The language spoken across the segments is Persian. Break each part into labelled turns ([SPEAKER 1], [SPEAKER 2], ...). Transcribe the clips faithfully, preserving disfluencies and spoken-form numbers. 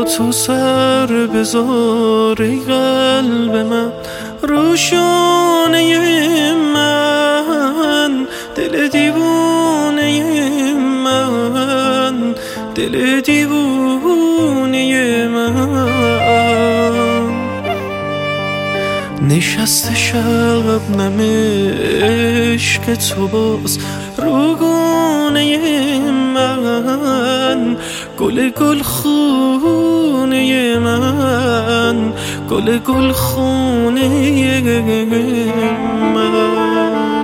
[SPEAKER 1] تو سر بذار ای قلب من، روشونه من، دل دیوونه من، دل دیوونه من. نشسته شبنم عشق تو باز رو گونه من، گل گل خونه من، گل گل خونه من.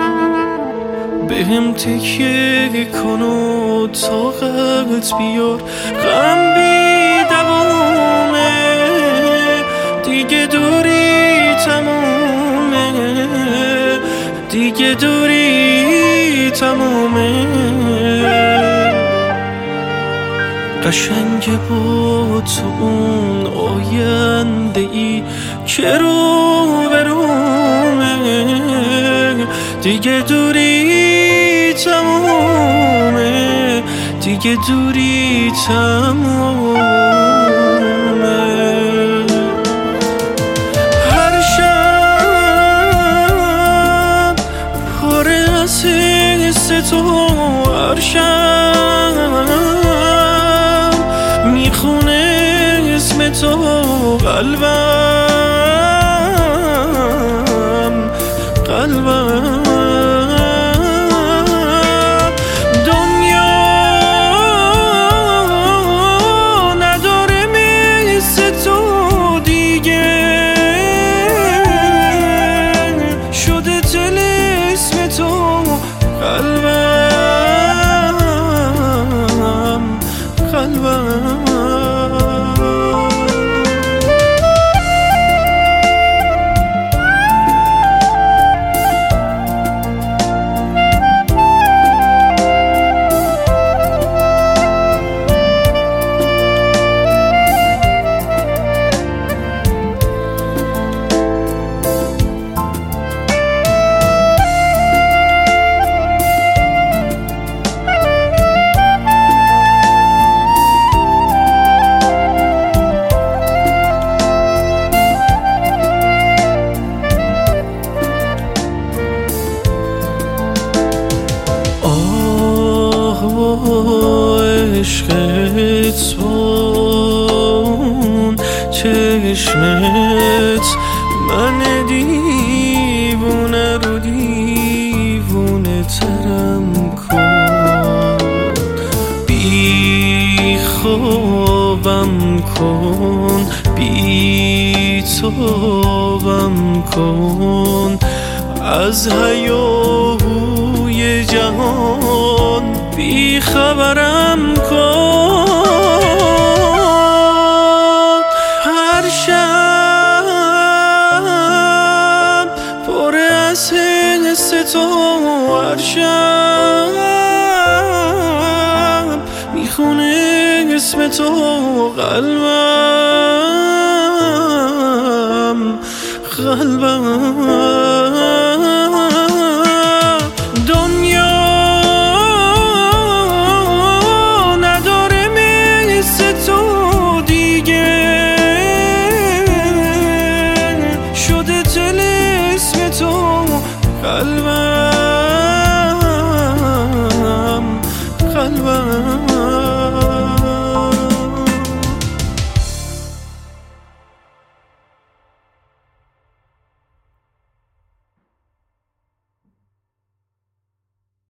[SPEAKER 1] بهم تکیه کن و طاقت بیار، غم بی دوامه، دیگه دوری تمومه، دیگه دوری تمومه. قشنگ با تو اون آینده ای که رو برومه، دیگه دوری تمومه، دیگه دوری تمومه. هر شب پر از حس تو، هر شب میخونه اسم تو قلبم، قلبم. دنیا نداره مثل تو دیگه، شده طلسم تو قلبم، قلبم. عشقت بون چشمت من دیوونه رو دیوونه ترم کن، بی خوابم کن، بی توبم کن، از هیاهوی جهان بی خبرم کن. هر شب پر از حس تو، هر شب میخونه اسم تو قلبم، قلبم.